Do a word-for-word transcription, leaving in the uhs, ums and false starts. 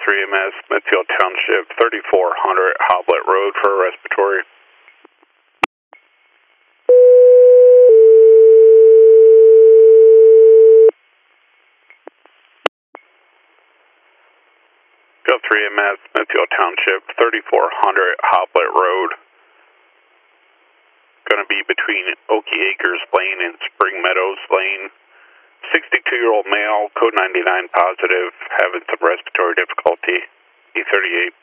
three M S, Smithfield Township, thirty-four hundred Hoblet Road for a respiratory. Field three M S, Smithfield Township, thirty-four hundred Hoblet Road. Going to be between Okie Acres Lane and Spring Meadows Lane. sixty-two-year-old male, code ninety-nine positive, having some respiratory difficulty. E thirty-eight.